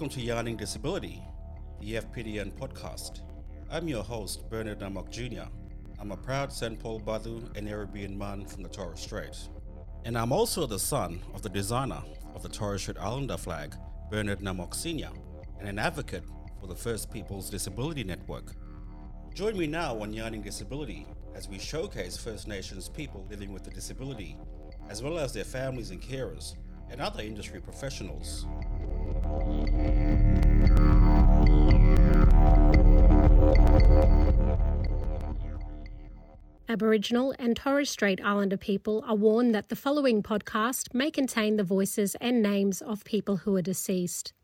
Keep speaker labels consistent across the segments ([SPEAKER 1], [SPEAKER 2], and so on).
[SPEAKER 1] welcome to Yarning Disability, the FPDN podcast. I'm your host, Bernard Namok Jr. I'm a proud St. Paul Badu and Caribbean man from the Torres Strait. And I'm also the son of the designer of the Torres Strait Islander flag, Bernard Namok Sr., and an advocate for the First Peoples Disability Network. Join me now on Yarning Disability as we showcase First Nations people living with a disability, as well as their families and carers, and other industry professionals.
[SPEAKER 2] Aboriginal and Torres Strait Islander people are warned that the following podcast may contain the voices and names of people who are deceased.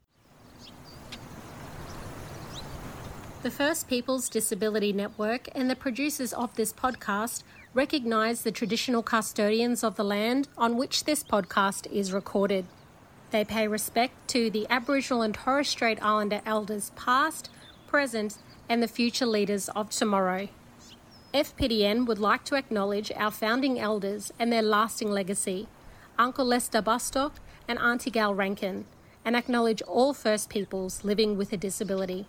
[SPEAKER 2] The First Peoples Disability Network and the producers of this podcast recognise the traditional custodians of the land on which this podcast is recorded. They pay respect to the Aboriginal and Torres Strait Islander elders past, present and the future leaders of tomorrow. FPDN would like to acknowledge our founding elders and their lasting legacy, Uncle Lester Bustock and Auntie Gal Rankin, and acknowledge all First Peoples living with a disability.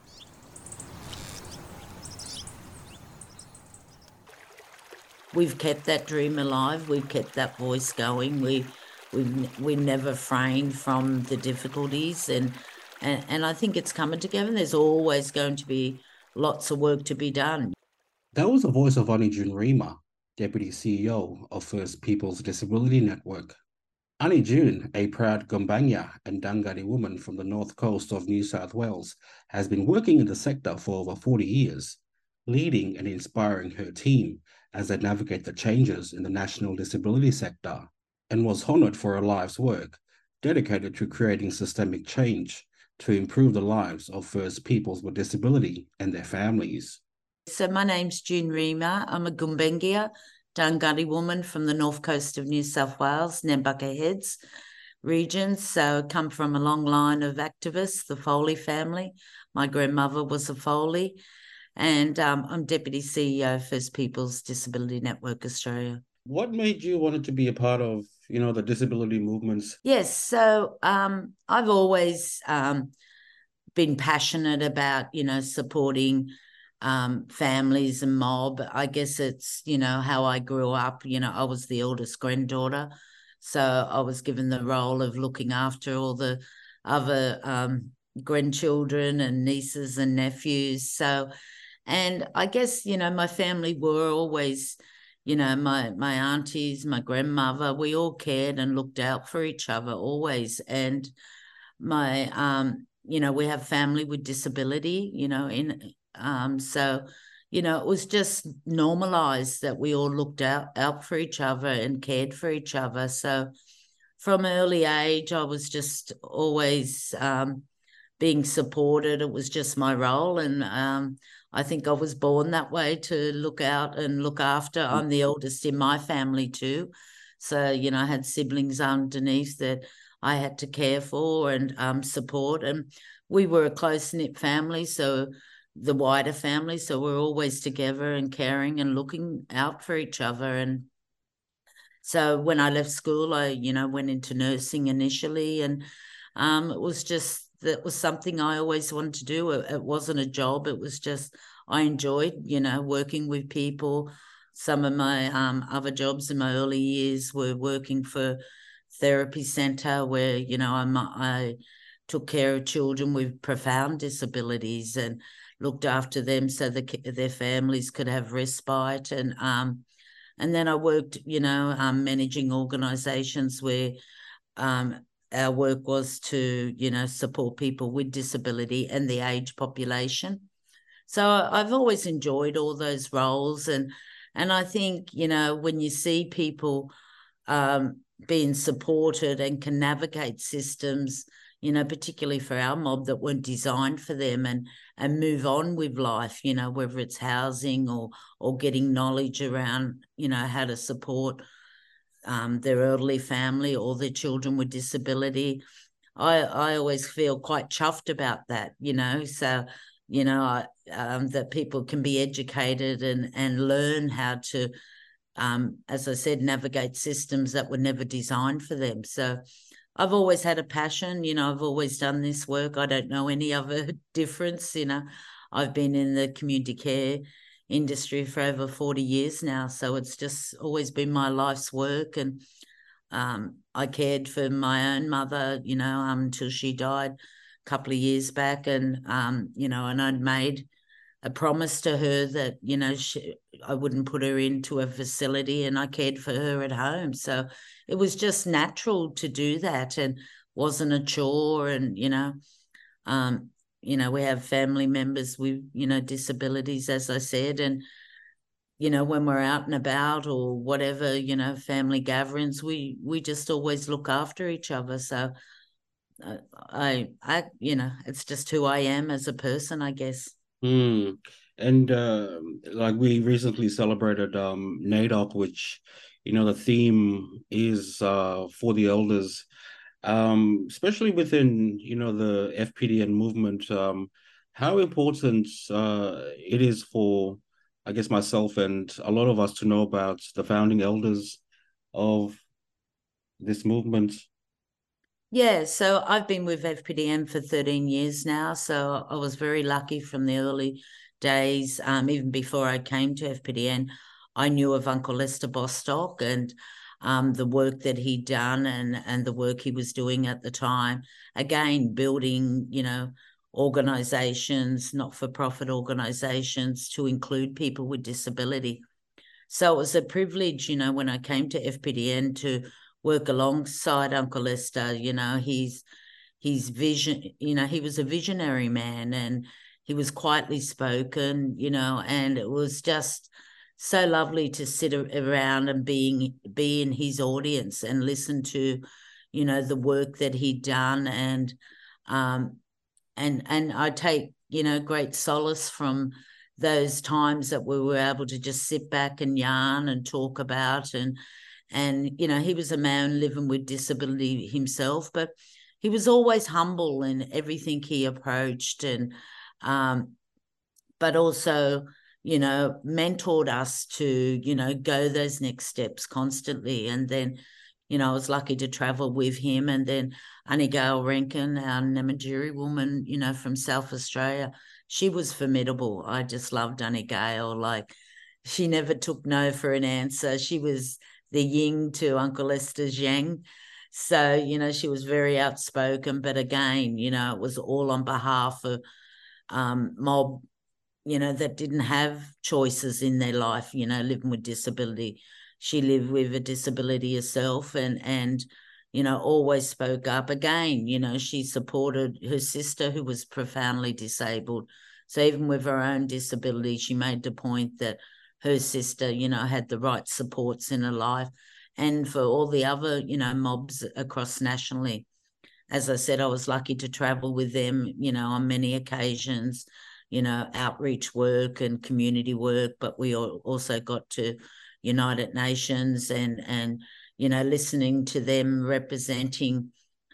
[SPEAKER 3] We've kept that dream alive. We've kept that voice going. We never refrained from the difficulties, and I think it's coming together. There's always going to be lots of work to be done.
[SPEAKER 1] That was the voice of Ani June Rima, Deputy CEO of First Peoples Disability Network. Ani June, a proud Gumbanya and Dangari woman from the north coast of New South Wales, has been working in the sector for over 40 years, leading and inspiring her team as they navigate the changes in the national disability sector, and was honoured for her life's work, dedicated to creating systemic change to improve the lives of First Peoples with disability and their families.
[SPEAKER 3] So my name's June Rima. I'm a Gumbengia, Dangari woman from the north coast of New South Wales, Nambucca Heads region. So I come from a long line of activists, the Foley family. My grandmother was a Foley. And I'm Deputy CEO of First Peoples Disability Network Australia.
[SPEAKER 1] What made you want to be a part of, the disability movements?
[SPEAKER 3] Yes, so I've always been passionate about, supporting families and mob. I guess it's, how I grew up. I was the eldest granddaughter, so I was given the role of looking after all the other grandchildren and nieces and nephews. So, and I guess, my family were always, my aunties, my grandmother, we all cared and looked out for each other always. And my, we have family with disability, so, it was just normalised that we all looked out for each other and cared for each other. So from early age, I was just always being supported. It was just my role. And I think I was born that way, to look out and look after. I'm the eldest in my family too. So, I had siblings underneath that I had to care for and support. And we were a close-knit family, so the wider family. So we're always together and caring and looking out for each other. And so when I left school, I, went into nursing initially. And it was just, that was something I always wanted to do. It wasn't a job. It was just, I enjoyed, working with people. Some of my other jobs in my early years were working for therapy centre where, I took care of children with profound disabilities and looked after them so their families could have respite. And then I worked, managing organisations where our work was to, support people with disability and the age population. So I've always enjoyed all those roles. And I think, when you see people being supported and can navigate systems, particularly for our mob that weren't designed for them, and move on with life, whether it's housing or getting knowledge around, how to support their elderly family or their children with disability. I always feel quite chuffed about that, so, that people can be educated and learn how to, as I said, navigate systems that were never designed for them. So I've always had a passion, I've always done this work. I don't know any other difference, I've been in the community care industry for over 40 years now. So it's just always been my life's work. And I cared for my own mother, until she died a couple of years back. And, and I'd made a promise to her that, I wouldn't put her into a facility, and I cared for her at home. So it was just natural to do that, and wasn't a chore. And, we have family members with, disabilities, as I said. And, when we're out and about or whatever, family gatherings, we just always look after each other. So I, it's just who I am as a person, I guess.
[SPEAKER 1] Mm. And like we recently celebrated NAIDOC, which, the theme is for the elders, especially within, the FPDN movement. How important it is for, I guess, myself and a lot of us to know about the founding elders of this movement.
[SPEAKER 3] Yeah, so I've been with FPDN for 13 years now. So I was very lucky from the early days. Even before I came to FPDN, I knew of Uncle Lester Bostock and the work that he'd done, and the work he was doing at the time. Again, building, organizations, not-for-profit organizations to include people with disability. So it was a privilege, when I came to FPDN to work alongside Uncle Lester. His vision, he was a visionary man, and he was quietly spoken, and it was just so lovely to sit around and be in his audience and listen to, the work that he'd done. And I take, great solace from those times that we were able to just sit back and yarn and talk about. And he was a man living with disability himself, but he was always humble in everything he approached. And but also, mentored us to, go those next steps constantly. And then, I was lucky to travel with him. And then Annie Gale Rankin, our Namatjiri woman, from South Australia, she was formidable. I just loved Annie Gale. Like, she never took no for an answer. She was the yin to Uncle Lester's yang. So, she was very outspoken. But again, it was all on behalf of mob, that didn't have choices in their life, living with disability. She lived with a disability herself, and always spoke up. Again, she supported her sister, who was profoundly disabled. So even with her own disability, she made the point that her sister, had the right supports in her life. And for all the other, mobs across nationally, as I said, I was lucky to travel with them, on many occasions, outreach work and community work. But we also got to United Nations and listening to them representing,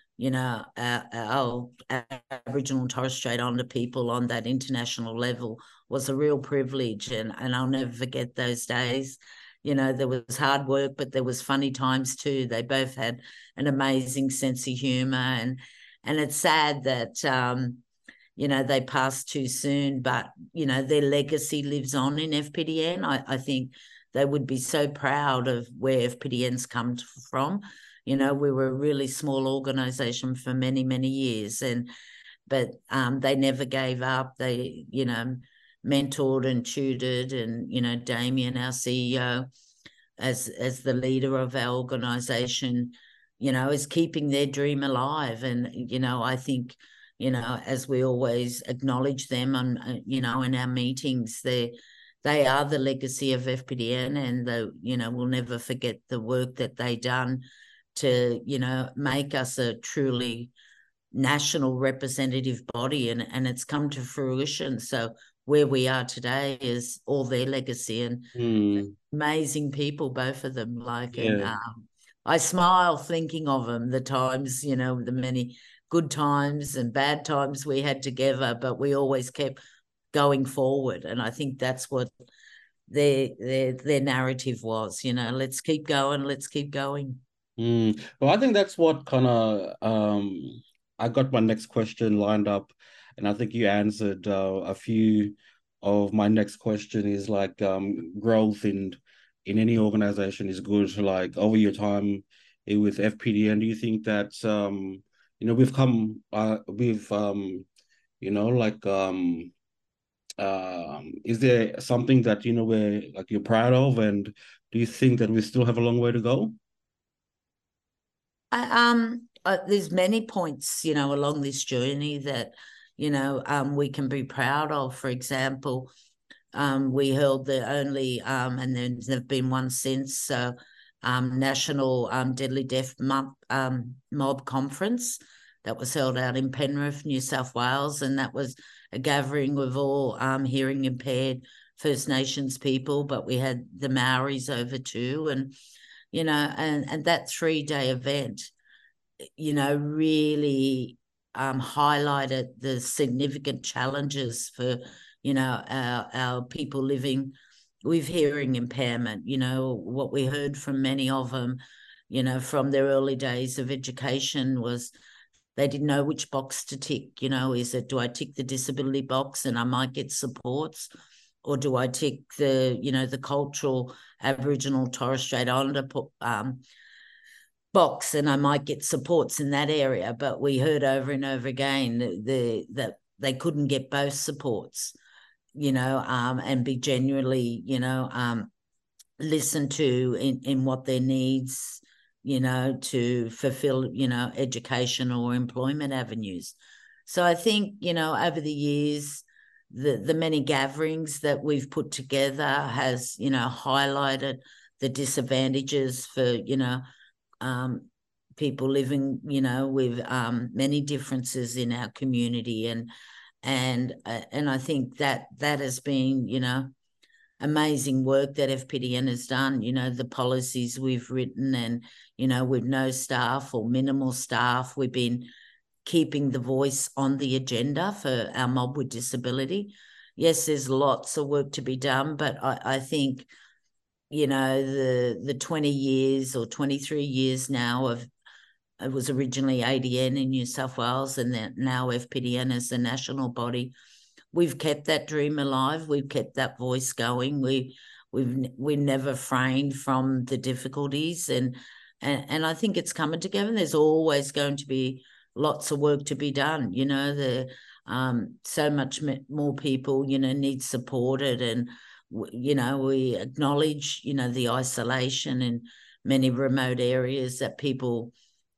[SPEAKER 3] our Aboriginal and Torres Strait Islander people on that international level was a real privilege. And I'll never forget those days. There was hard work, but there was funny times too. They both had an amazing sense of humor. And it's sad that, they passed too soon, but, their legacy lives on in FPDN. I think they would be so proud of where FPDN's come from. We were a really small organisation for many, many years, but they never gave up. They, mentored and tutored, and, Damien, our CEO, as the leader of our organisation, is keeping their dream alive. And, I think, as we always acknowledge them on, in our meetings, they are the legacy of FPDN, and we'll never forget the work that they done to, make us a truly national representative body, and it's come to fruition. So where we are today is all their legacy, and amazing people, both of them. And I smile thinking of them, the times, the many good times and bad times we had together, but we always kept going forward. And I think that's what their narrative was, let's keep going.
[SPEAKER 1] Well, I think that's what kind of I got my next question lined up, and I think you answered a few of my next question is like growth in any organization is good. Like over your time with FPDN, do you think that we've come we've like is there something that we're like you're proud of, and do you think that we still have a long way to go?
[SPEAKER 3] There's many points, along this journey that, we can be proud of. For example, we held the only, and there's been one since, National Deadly Deaf Mob Conference that was held out in Penrith, New South Wales, and that was a gathering with all hearing impaired First Nations people, but we had the Maoris over too, and and that 3-day event, really highlighted the significant challenges for, our people living with hearing impairment. What we heard from many of them, from their early days of education was they didn't know which box to tick. Is it, do I tick the disability box and I might get supports? Or do I tick the cultural Aboriginal Torres Strait Islander box and I might get supports in that area? But we heard over and over again that they couldn't get both supports, and be genuinely, listened to in what their needs, to fulfill, educational or employment avenues. So I think, over the years, the many gatherings that we've put together has, highlighted the disadvantages for, people living, with many differences in our community, and I think that has been, amazing work that FPDN has done. The policies we've written, and with no staff or minimal staff, we've been keeping the voice on the agenda for our mob with disability. Yes, there's lots of work to be done, but I think, the 20 years or 23 years now of, it was originally ADN in New South Wales and then now FPDN as the national body, we've kept that dream alive. We've kept that voice going. We've never framed from the difficulties, and I think it's coming together. There's always going to be lots of work to be done. So much more people, need supported, and we acknowledge, the isolation in many remote areas that people,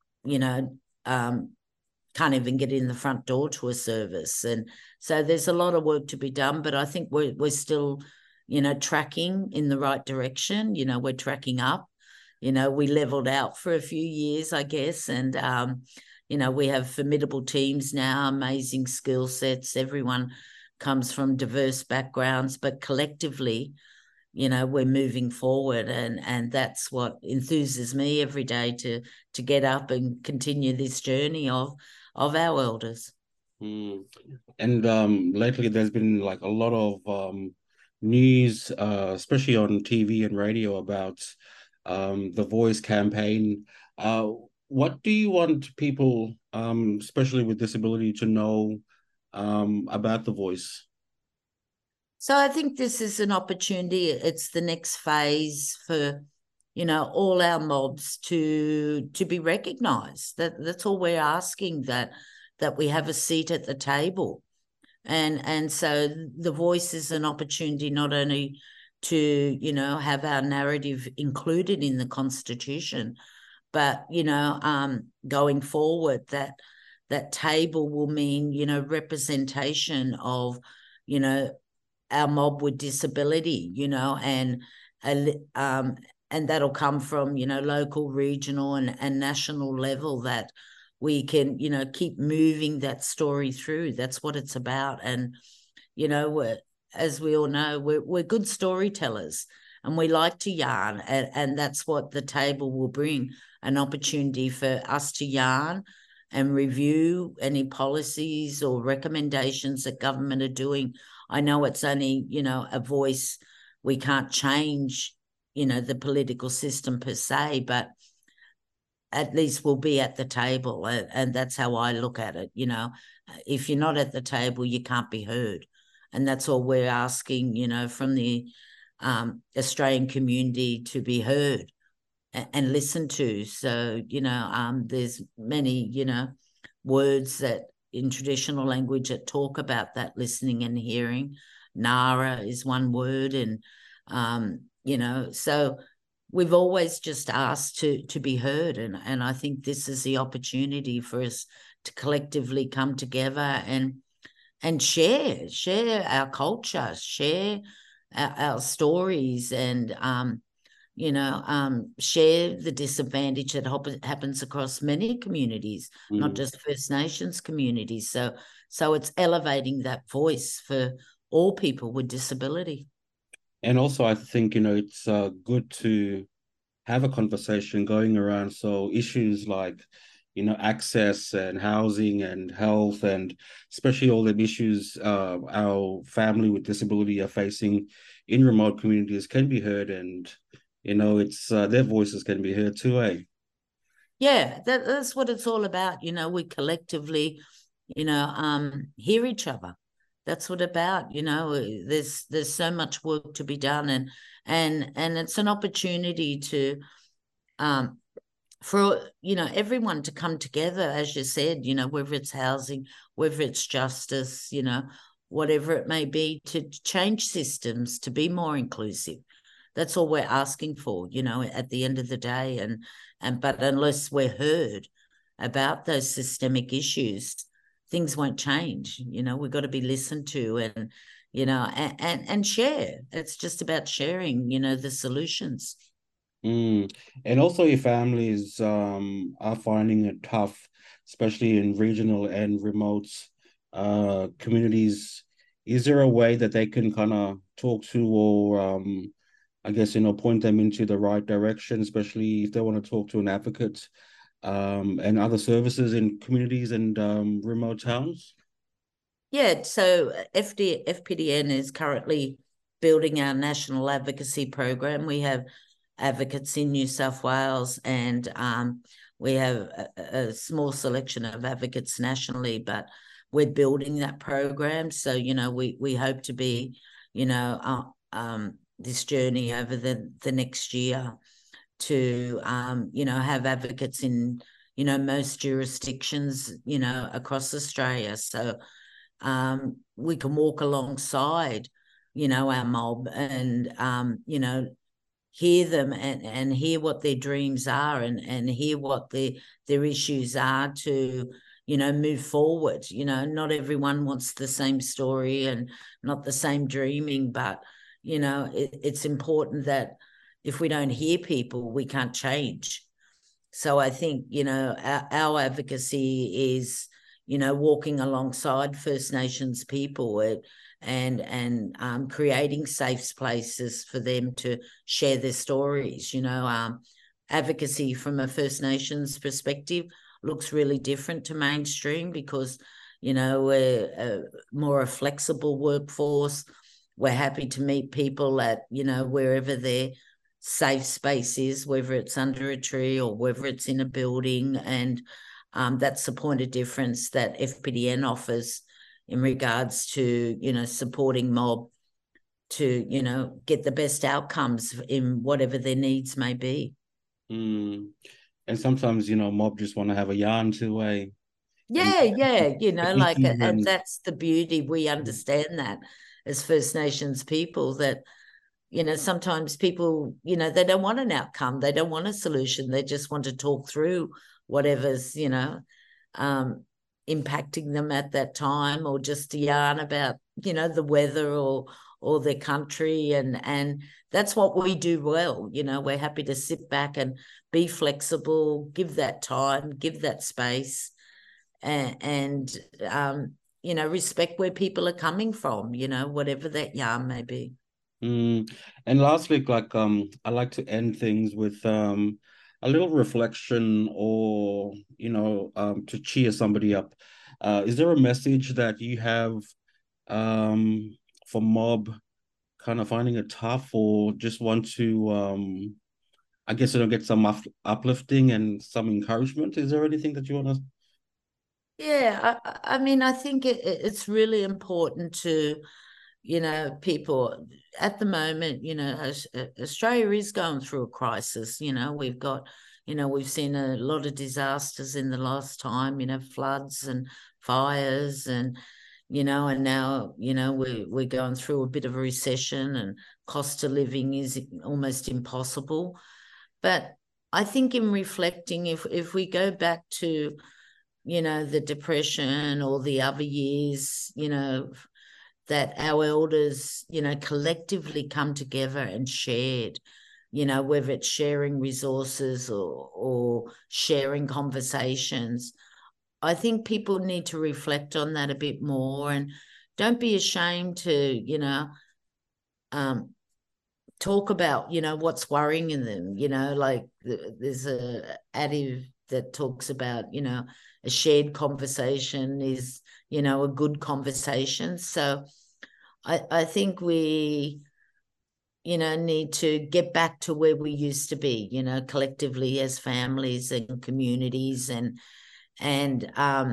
[SPEAKER 3] can't even get in the front door to a service. And so there's a lot of work to be done, but I think we're still, tracking in the right direction. We're tracking up. We leveled out for a few years, I guess, and we have formidable teams now, amazing skill sets. Everyone comes from diverse backgrounds, but collectively, we're moving forward, and that's what enthuses me every day to get up and continue this journey of our elders.
[SPEAKER 1] And lately there's been like a lot of news, especially on TV and radio, about the Voice campaign. What do you want people, especially with disability, to know about the Voice?
[SPEAKER 3] So I think this is an opportunity. It's the next phase for, all our mobs to be recognised. That's all we're asking, that we have a seat at the table. And so the Voice is an opportunity not only to, have our narrative included in the Constitution, but, going forward, that table will mean, representation of, our mob with disability, and that'll come from, local, regional, and national level, that we can, keep moving that story through. That's what it's about. And, as we all know, we're good storytellers, and we like to yarn, and that's what the table will bring, an opportunity for us to yarn and review any policies or recommendations that government are doing. I know it's only, a voice. We can't change, the political system per se, but at least will be at the table. And that's how I look at it. If you're not at the table, you can't be heard. And that's all we're asking, from the Australian community, to be heard and listened to. So, there's many, words that in traditional language that talk about that listening and hearing. Nara is one word. And, so we've always just asked to be heard. And I think this is the opportunity for us to collectively come together and share our culture, share our stories, and share the disadvantage that happens across many communities, not just First Nations communities. So it's elevating that voice for all people with disability.
[SPEAKER 1] And also, I think, it's good to have a conversation going around. So issues like, access and housing and health, and especially all the issues our family with disability are facing in remote communities can be heard, and, it's their voices can be heard too, eh?
[SPEAKER 3] Yeah, that's what it's all about. We collectively, hear each other. That's what about. There's so much work to be done, and it's an opportunity to for everyone to come together, as you said, whether it's housing, whether it's justice, whatever it may be, to change systems to be more inclusive. That's all we're asking for, at the end of the day. But unless we're heard about those systemic issues, things won't change. We've got to be listened to, and and share. It's just about sharing, the solutions.
[SPEAKER 1] And also, if families are finding it tough, especially in regional and remote communities, is there a way that they can kind of talk to, or I guess, point them into the right direction, especially if they want to talk to an advocate and other services in communities and remote towns?
[SPEAKER 3] Yeah, so FPDN is currently building our national advocacy program. We have advocates in New South Wales, and we have a small selection of advocates nationally, but we're building that program. So, we hope to be, this journey over the next year to, have advocates in, most jurisdictions, across Australia. So we can walk alongside, our mob, and, hear them and hear what their dreams are, and hear what their issues are to, move forward. Not everyone wants the same story and not the same dreaming, but, it's important that if we don't hear people, we can't change. So I think, our advocacy is, walking alongside First Nations people and creating safe places for them to share their stories. Advocacy from a First Nations perspective looks really different to mainstream because, we're more a flexible workforce. We're happy to meet people at, wherever their safe space is, whether it's under a tree or whether it's in a building. And that's the point of difference that FPDN offers in regards to, supporting mob to, get the best outcomes in whatever their needs may be.
[SPEAKER 1] And sometimes, mob just want to have a yarn too, eh?
[SPEAKER 3] Yeah, and that's the beauty. We understand that as First Nations people, that, sometimes people, they don't want an outcome. They don't want a solution. They just want to talk through whatever's, impacting them at that time, or just to yarn about, the weather or their country. And that's what we do well. We're happy to sit back and be flexible, give that time, give that space, and respect where people are coming from, whatever that yarn may be.
[SPEAKER 1] And lastly, I like to end things with a little reflection, or to cheer somebody up. Is there a message that you have for mob kind of finding it tough, or just want to I guess get some uplifting and some encouragement. Is there anything that you want to?
[SPEAKER 3] Yeah, I mean, I think it's really important to, people at the moment, Australia is going through a crisis. We've seen a lot of disasters in the last time, floods and fires and now, we're going through a bit of a recession and cost of living is almost impossible. But I think in reflecting, if we go back to, the Depression or the other years, that our elders, collectively come together and shared, whether it's sharing resources or sharing conversations. I think people need to reflect on that a bit more and don't be ashamed to, talk about, what's worrying in them, like there's a adage that talks about, a shared conversation is, a good conversation. So I think we, need to get back to where we used to be, collectively as families and communities and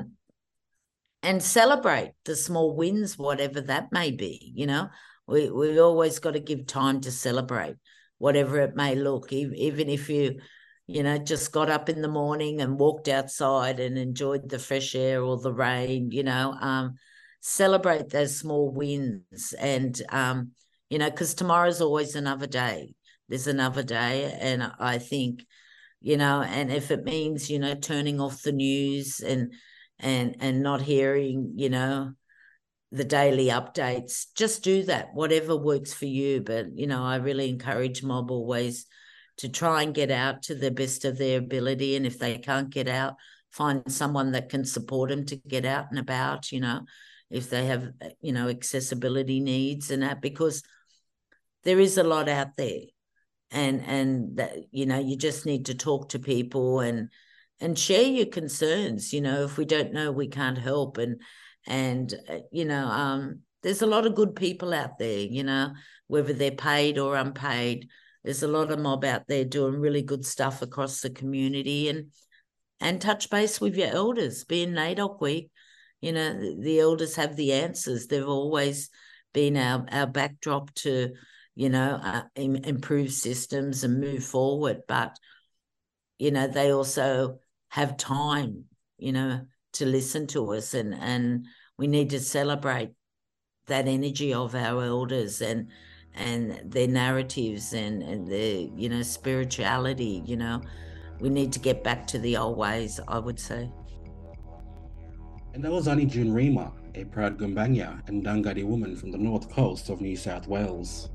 [SPEAKER 3] celebrate the small wins, whatever that may be, We always got to give time to celebrate, whatever it may look, even if you, just got up in the morning and walked outside and enjoyed the fresh air or the rain, celebrate those small wins. And, because tomorrow's always another day. There's another day. And I think, and if it means, turning off the news and not hearing, the daily updates, just do that, whatever works for you. But, I really encourage mob always to try and get out to the best of their ability. And if they can't get out, find someone that can support them to get out and about, if they have, accessibility needs and that, because there is a lot out there. And that, you just need to talk to people and share your concerns. If we don't know, we can't help. And there's a lot of good people out there, whether they're paid or unpaid. There's a lot of mob out there doing really good stuff across the community, and touch base with your elders. Being NAIDOC week, the elders have the answers. They've always been our backdrop to, improve systems and move forward. But, they also have time, to listen to us, and we need to celebrate that energy of our elders and their narratives and their, spirituality. We need to get back to the old ways, I would say.
[SPEAKER 1] And that was Annie June Rima, a proud Gumbanya and Dangari woman from the north coast of New South Wales.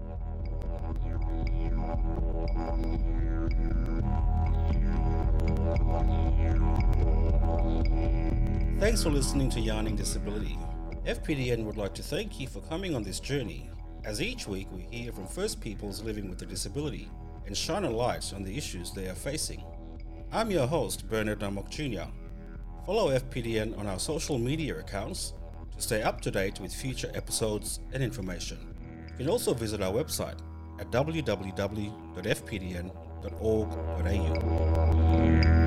[SPEAKER 1] Thanks for listening to Yarning Disability. FPDN would like to thank you for coming on this journey, as each week we hear from First Peoples living with a disability and shine a light on the issues they are facing. I'm your host, Bernard Namok Jr. Follow FPDN on our social media accounts to stay up to date with future episodes and information. You can also visit our website at www.fpdn.org.au.